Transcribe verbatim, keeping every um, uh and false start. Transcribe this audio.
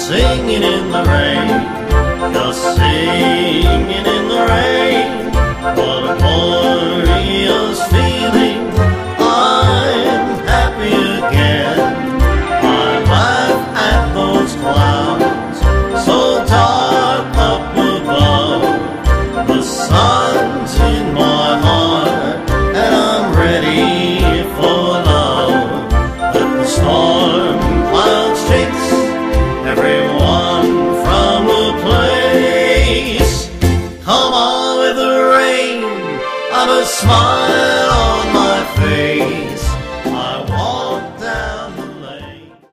singing in the rain, just singing in the rain. What a glorious feeling, I'm happy again. I laugh at those clouds, so dark up above. The sun's in my heart, and I'm ready for love. Let the storm clouds chase everyone from a place. Come on with the rain, I'm a smile.